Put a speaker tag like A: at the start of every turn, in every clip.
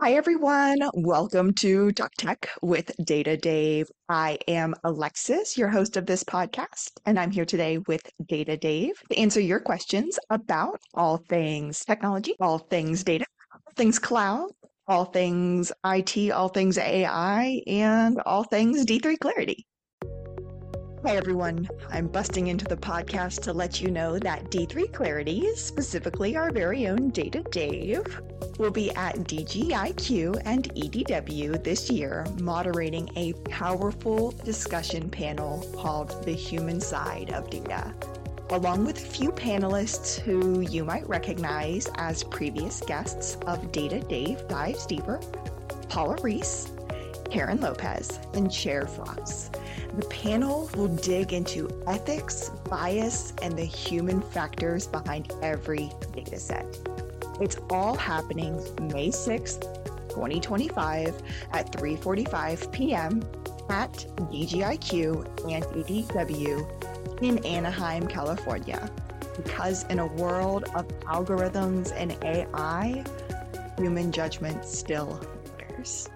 A: Hi, everyone. Welcome to Talk Tech with Data Dave. I am Alexis, your host of this podcast, and I'm here today with Data Dave to answer your questions about all things technology, all things data, all things cloud, all things IT, all things AI, and all things D3 Clarity. Hi, everyone. I'm busting into the podcast to let you know that D3 Clarity, specifically our very own Data Dave, will be at DGIQ and EDW this year, moderating a powerful discussion panel called The Human Side of Data, along with a few panelists who you might recognize as previous guests of Data Dave Dives Deeper: Paula Reese, Karen Lopez, and Cher Fox. The panel will dig into ethics, bias, and the human factors behind every dataset. It's all happening May 6th, 2025 at 3:45 p.m. at DGIQ and EDW in Anaheim, California. Because in a world of algorithms and AI, human judgment still matters.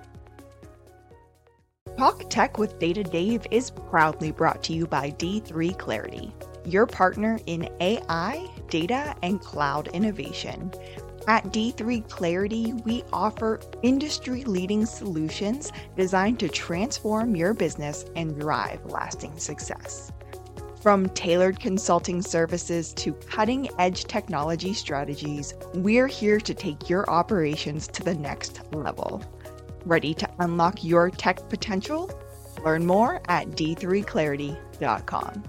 A: Talk Tech with Data Dave is proudly brought to you by D3 Clarity, your partner in AI, data, and cloud innovation. At D3 Clarity, we offer industry-leading solutions designed to transform your business and drive lasting success. From tailored consulting services to cutting-edge technology strategies, we're here to take your operations to the next level. Ready to unlock your tech potential? Learn more at d3clarity.com.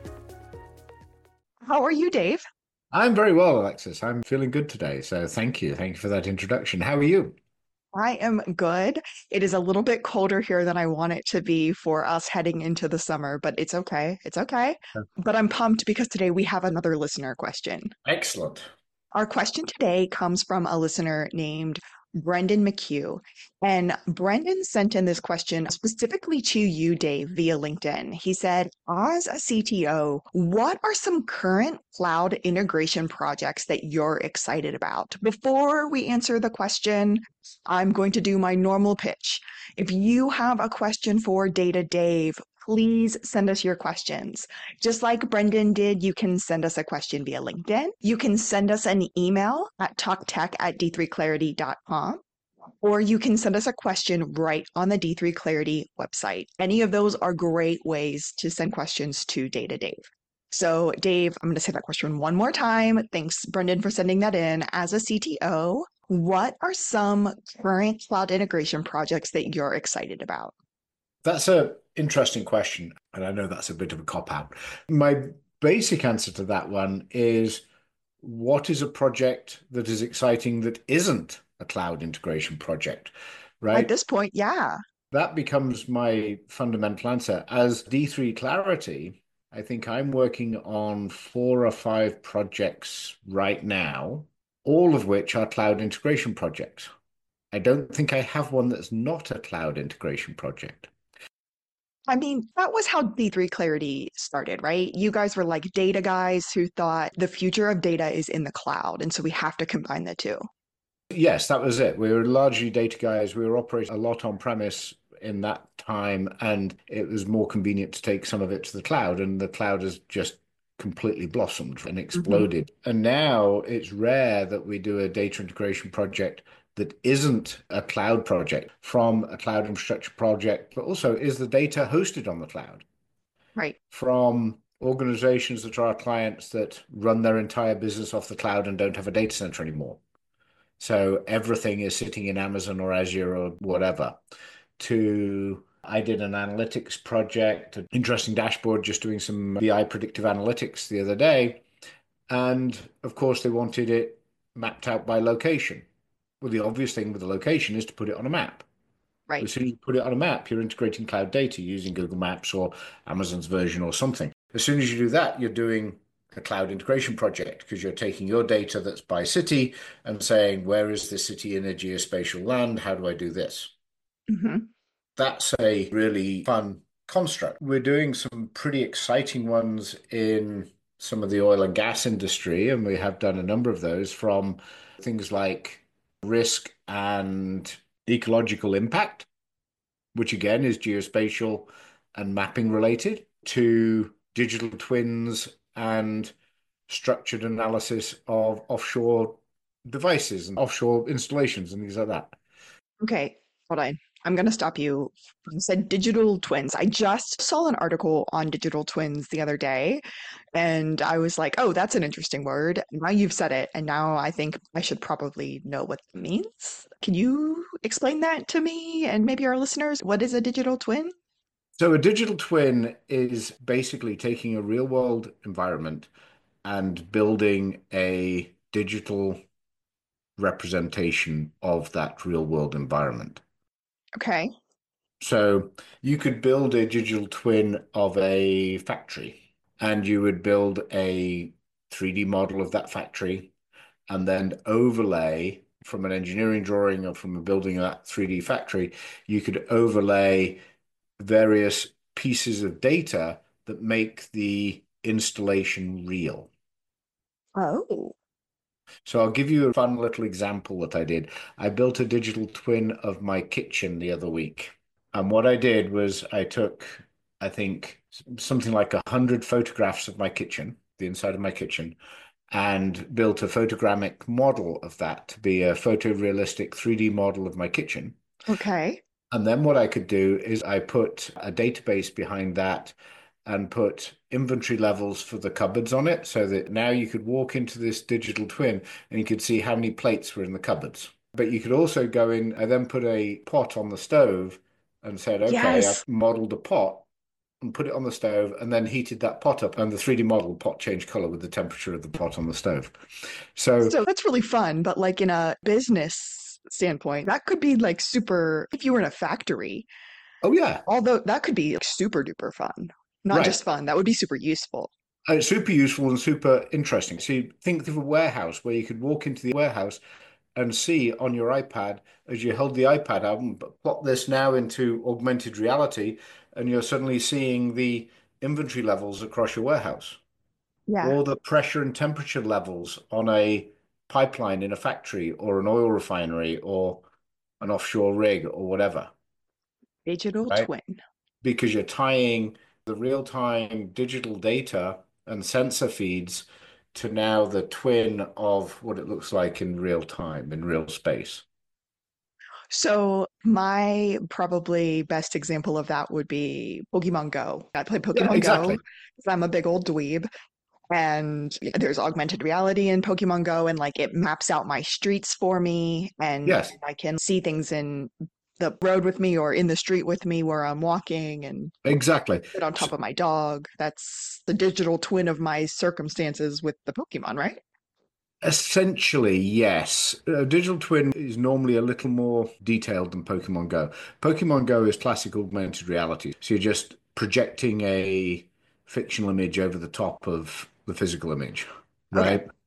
A: How are you, Dave?
B: I'm very well, Alexis. I'm feeling good today. So thank you. Thank you for that introduction. How are you?
A: I am good. It is a little bit colder here than I want it to be for us heading into the summer, but it's okay. It's okay. But I'm pumped because today we have another listener question.
B: Excellent.
A: Our question today comes from a listener named Brendan McHugh. And Brendan sent in this question specifically to you, Dave, via LinkedIn. He said, as a CTO, what are some current cloud integration projects that you're excited about? Before we answer the question, I'm going to do my normal pitch. If you have a question for Data Dave, please send us your questions. Just like Brendan did, you can send us a question via LinkedIn. You can send us an email at talktech@d3clarity.com, or you can send us a question right on the D3 Clarity website. Any of those are great ways to send questions to Data Dave. So, Dave, I'm going to say that question one more time. Thanks, Brendan, for sending that in. As a CTO, what are some current cloud integration projects that you're excited about?
B: That's an interesting question. And I know that's a bit of a cop-out. My basic answer to that one is, what is a project that is exciting that isn't a cloud integration project,
A: At
B: right?
A: this point, yeah.
B: That becomes my fundamental answer. As D3 Clarity, I think I'm working on 4 or 5 projects right now, all of which are cloud integration projects. I don't think I have one that's not a cloud integration project.
A: I mean, that was how D3 Clarity started, right? You guys were like data guys who thought the future of data is in the cloud. And so we have to combine the two.
B: Yes, that was it. We were largely data guys. We were operating a lot on premise in that time, and it was more convenient to take some of it to the cloud, and the cloud has just completely blossomed and
A: Mhm.
B: exploded. And now it's rare that we do a data integration project that isn't a cloud project from a cloud infrastructure project, but also is the data hosted on the cloud
A: Right.
B: from organizations that are our clients that run their entire business off the cloud and don't have a data center anymore. So everything is sitting in Amazon or Azure or whatever. To I did an analytics project, an interesting dashboard, just doing some BI predictive analytics the other day. And of course, they wanted it mapped out by location. Well, the obvious thing with the location is to put it on a map.
A: Right.
B: As soon as you put it on a map, you're integrating cloud data using Google Maps or Amazon's version or something. As soon as you do that, you're doing a cloud integration project because you're taking your data that's by city and saying, where is this city in a geospatial land? How do I do this?
A: Hmm.
B: That's a really fun construct. We're doing some pretty exciting ones in some of the oil and gas industry, and we have done a number of those from things like risk and ecological impact, which again is geospatial and mapping related, to digital twins and structured analysis of offshore devices and offshore installations and things like that.
A: Okay, hold on. I'm going to stop you. You said digital twins. I just saw an article on digital twins the other day, and I was like, oh, that's an interesting word. Now you've said it, and now I think I should probably know what it means. Can you explain that to me and maybe our listeners? What is a digital twin?
B: So a digital twin is basically taking a real world environment and building a digital representation of that real world environment.
A: Okay.
B: So you could build a digital twin of a factory and you would build a 3D model of that factory and then overlay from an engineering drawing or from a building of that 3D factory, you could overlay various pieces of data that make the installation real.
A: Oh,
B: So I'll give you a fun little example that I did. I built a digital twin of my kitchen the other week. And what I did was I took, I think, something like 100 photographs of my kitchen, the inside of my kitchen, and built a photogrammic model of that to be a photorealistic 3D model of my kitchen.
A: okay.
B: And then what I could do is I put a database behind that and put inventory levels for the cupboards on it so that now you could walk into this digital twin and you could see how many plates were in the cupboards. But you could also go in, I then put a pot on the stove and said, okay, I've
A: Yes.
B: modeled a pot and put it on the stove and then heated that pot up and the 3D model pot changed color with the temperature of the pot on the stove. So,
A: So that's really fun, but like in a business standpoint, that could be like super, if you were in a factory,
B: oh yeah,
A: although that could be like super duper fun. Not
B: right.
A: just fun, that would be super useful.
B: It's super useful and super interesting. So you think of a warehouse where you could walk into the warehouse and see on your iPad as you hold the iPad out and plot this now into augmented reality, and you're suddenly seeing the inventory levels across your warehouse
A: Yeah.
B: or the pressure and temperature levels on a pipeline in a factory or an oil refinery or an offshore rig or whatever,
A: Digital
B: right?
A: twin.
B: Because you're tying the real-time digital data and sensor feeds to now the twin of what it looks like in real time, in real space.
A: So my probably best example of that would be Pokemon Go. I play
B: Yeah,
A: Pokemon Go
B: exactly.
A: because I'm a big old dweeb. And there's augmented reality in Pokemon Go, and like it maps out my streets for me, and
B: Yes,
A: I can see things in the road with me or in the street with me where I'm walking and
B: exactly.
A: sit on
B: S-
A: top of my dog. That's the digital twin of my circumstances with the Pokemon, right?
B: Essentially, yes. A digital twin is normally a little more detailed than Pokemon Go. Pokemon Go is classic augmented reality. So you're just projecting a fictional image over the top of the physical image,
A: Okay.
B: right?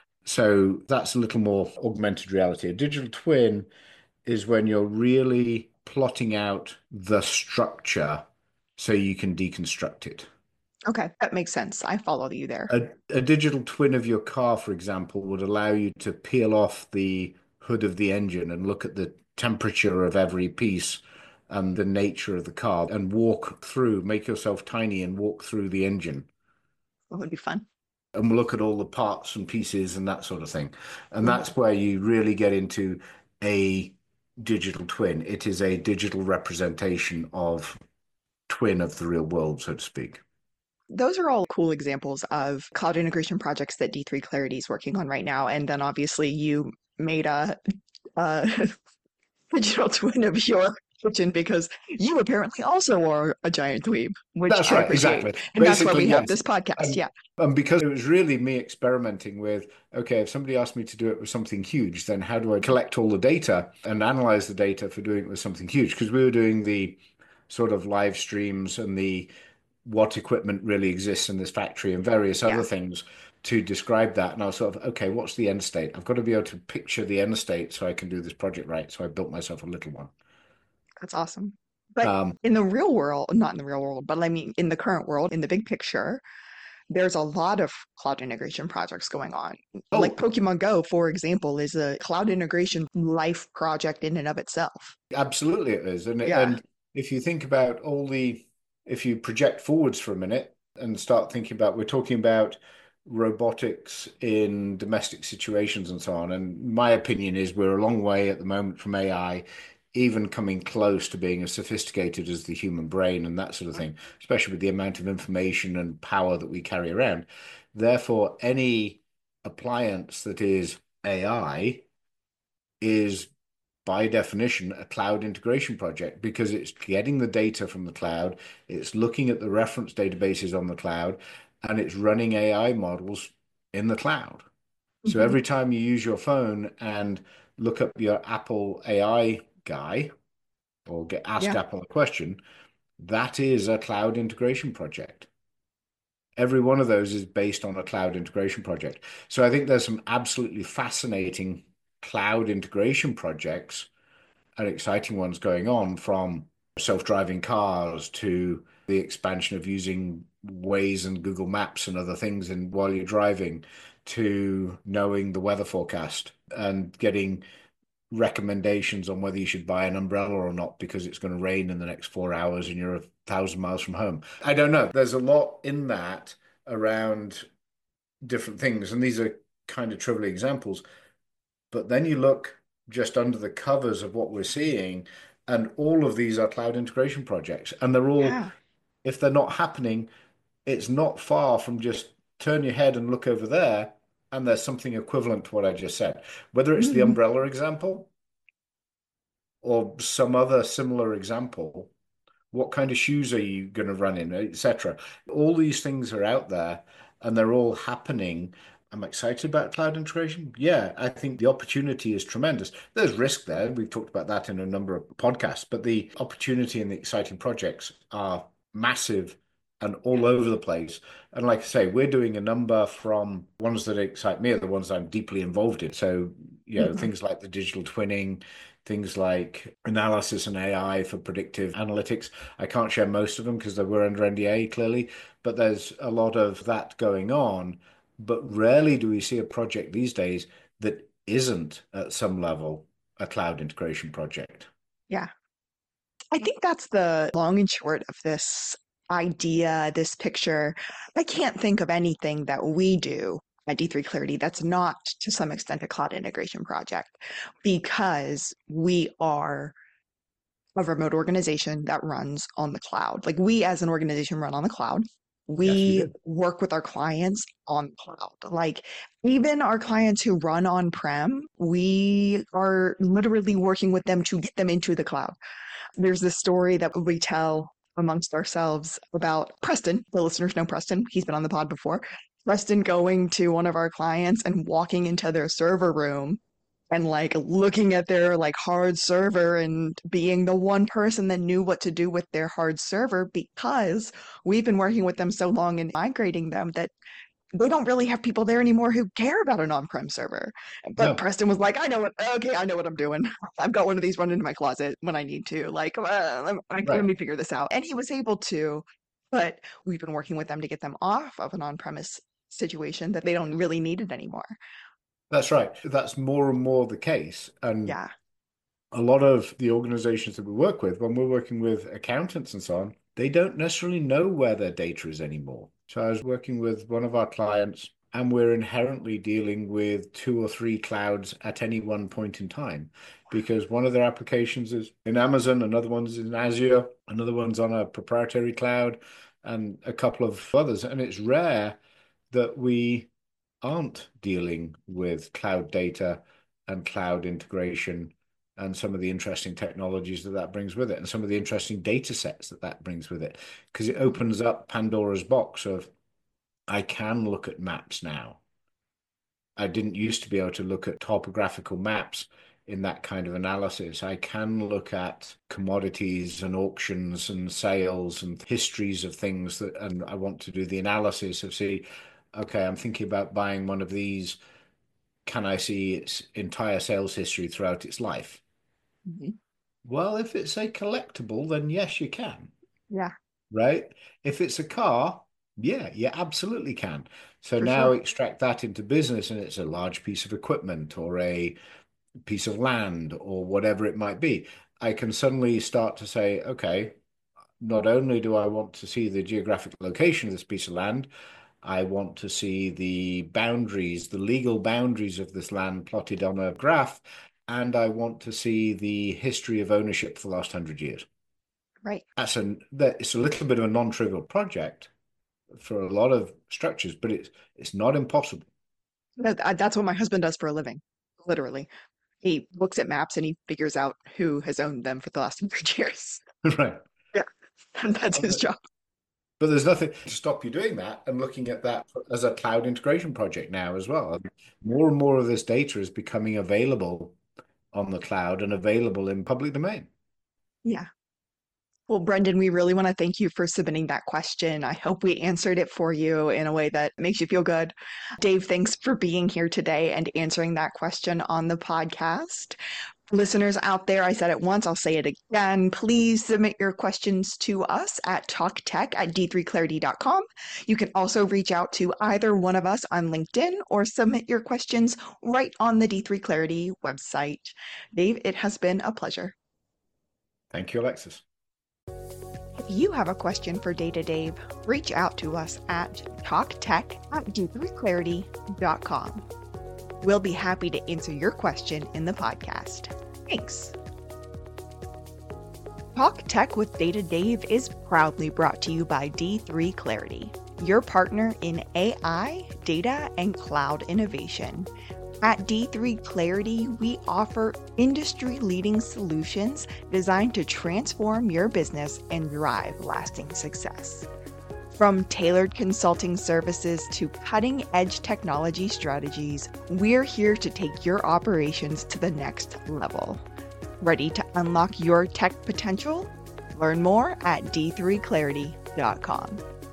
B: So that's a little more augmented reality. A digital twin is when you're really plotting out the structure so you can deconstruct it.
A: Okay. That makes sense. I follow you there.
B: A digital twin of your car, for example, would allow you to peel off the hood of the engine and look at the temperature of every piece and the nature of the car and walk through, make yourself tiny and walk through the engine
A: That would be fun.
B: and look at all the parts and pieces and that sort of thing. And
A: Ooh.
B: that's where you really get into a digital twin. It is a digital representation of twin of the real world, so to speak.
A: Those are all cool examples of cloud integration projects that D3 Clarity is working on right now. And then obviously you made a digital twin of your kitchen because you apparently also are a giant dweeb, which
B: That's
A: I
B: right,
A: appreciate.
B: exactly.
A: And that's why
B: Basically,
A: we have
B: yes.
A: this podcast.
B: And
A: Yeah,
B: and because it was really me experimenting with, okay, if somebody asked me to do it with something huge, then how do I collect all the data and analyze the data for doing it with something huge? Because we were doing the sort of live streams and the what equipment really exists in this factory and various
A: yeah,
B: other things to describe that. And I was sort of, okay, what's the end state? I've got to be able to picture the end state so I can do this project right. So I built myself a little one.
A: that's awesome. But
B: Um,
A: in the real world, not in the real world, but I mean in the current world, in the big picture, there's a lot of cloud integration projects going on. Like
B: Oh,
A: Pokemon Go, for example, is a cloud integration life project in and of itself.
B: absolutely it is. And
A: Yeah.
B: if you think about if you project forwards for a minute and start thinking about, we're talking about robotics in domestic situations and so on. And my opinion is we're a long way at the moment from AI even coming close to being as sophisticated as the human brain and that sort of thing, especially with the amount of information and power that we carry around. Therefore, any appliance that is AI is by definition a cloud integration project because it's getting the data from the cloud, it's looking at the reference databases on the cloud, and it's running AI models in the cloud. So
A: Mhm.
B: every time you use your phone and look up your Apple AI guy or get ask
A: Yeah.
B: Apple a question, that is a cloud integration project. Every one of those is based on a cloud integration project. So I think there's some absolutely fascinating cloud integration projects and exciting ones going on, from self-driving cars to the expansion of using Waze and Google Maps and other things and while you're driving, to knowing the weather forecast and getting recommendations on whether you should buy an umbrella or not because it's going to rain in the next 4 hours and you're 1,000 miles from home. I don't know. There's a lot in that around different things, and these are kind of trivial examples. But then you look just under the covers of what we're seeing, and all of these are cloud integration projects. And they're all,
A: Yeah.
B: if they're not happening, it's not far from just turn your head and look over there, and there's something equivalent to what I just said. Whether it's the
A: Mhm.
B: umbrella example or some other similar example, what kind of shoes are you going to run in, etc. All these things are out there and they're all happening. I'm excited about cloud integration. Yeah, I think the opportunity is tremendous. There's risk there. We've talked about that in a number of podcasts, but the opportunity and the exciting projects are massive and
A: Yeah.
B: all over the place. And like I say, we're doing a number from ones that excite me are the ones I'm deeply involved in. So,
A: Mhm.
B: things like the digital twinning, things like analysis and AI for predictive analytics. I can't share most of them because they were under NDA clearly, but there's a lot of that going on. But rarely do we see a project these days that isn't at some level a cloud integration project.
A: Yeah. I think that's the long and short of this idea, this picture. I can't think of anything that we do at D3 Clarity that's not to some extent a cloud integration project because we are a remote organization that runs on the cloud. Like we as an organization run on the cloud.
B: Yes, we
A: We
B: do.
A: work with our clients on the cloud. Like even our clients who run on-prem, we are literally working with them to get them into the cloud. There's this story that we tell amongst ourselves about Preston. The listeners know Preston. He's been on the pod before. Preston going to one of our clients and walking into their server room and like looking at their like hard server and being the one person that knew what to do with their hard server because we've been working with them so long and migrating them that they don't really have people there anymore who care about an on-prem server. But
B: No,
A: Preston was like, I know what I'm doing. I've got one of these running in my closet when I need to. Like, let
B: right.
A: me figure this out. And he was able to, but we've been working with them to get them off of an on-premise situation that they don't really need it anymore.
B: That's right. That's more and more the case. And
A: Yeah.
B: a lot of the organizations that we work with, when we're working with accountants and so on, they don't necessarily know where their data is anymore. So I was working with one of our clients, and we're inherently dealing with two or three clouds at any one point in time because one of their applications is in Amazon, another one's in Azure, another one's on a proprietary cloud, and a couple of others. And it's rare that we aren't dealing with cloud data and cloud integration and some of the interesting technologies that that brings with it and some of the interesting data sets that that brings with it because it opens up Pandora's box of I can look at maps now. I didn't used to be able to look at topographical maps in that kind of analysis. I can look at commodities and auctions and sales and histories of things that, and I want to do the analysis of see, okay, I'm thinking about buying one of these. Can I see its entire sales history throughout its life?
A: Mhm.
B: Well, if it's a collectible, then yes, you can,
A: Yeah.
B: right? If it's a car, Yeah, you absolutely can. So
A: For
B: now
A: sure.
B: extract that into business, and it's a large piece of equipment or a piece of land or whatever it might be. I can suddenly start to say, okay, not only do I want to see the geographic location of this piece of land, I want to see the boundaries, the legal boundaries of this land plotted on a graph, and I want to see the history of ownership for the last 100 years.
A: Right.
B: It's a little bit of a non-trivial project for a lot of structures, but it's not impossible.
A: That's what my husband does for a living, literally. He looks at maps and he figures out who has owned them for the last 100 years.
B: Right.
A: Yeah, that's his job.
B: But there's nothing to stop you doing that and looking at that as a cloud integration project now as well. I mean, more and more of this data is becoming available on the cloud and available in public domain.
A: Yeah. Well, Brendan, we really want to thank you for submitting that question. I hope we answered it for you in a way that makes you feel good. Dave, thanks for being here today and answering that question on the podcast. Listeners out there, I said it once, I'll say it again. Please submit your questions to us at talktech@d3clarity.com. You can also reach out to either one of us on LinkedIn or submit your questions right on the D3 Clarity website. Dave, it has been a pleasure.
B: Thank you, Alexis.
A: If you have a question for Data Dave, reach out to us at talktech@d3clarity.com. We'll be happy to answer your question in the podcast. Thanks. Talk Tech with Data Dave is proudly brought to you by D3 Clarity, your partner in AI, data, and cloud innovation. At D3 Clarity, we offer industry-leading solutions designed to transform your business and drive lasting success. From tailored consulting services to cutting-edge technology strategies, we're here to take your operations to the next level. Ready to unlock your tech potential? Learn more at d3clarity.com.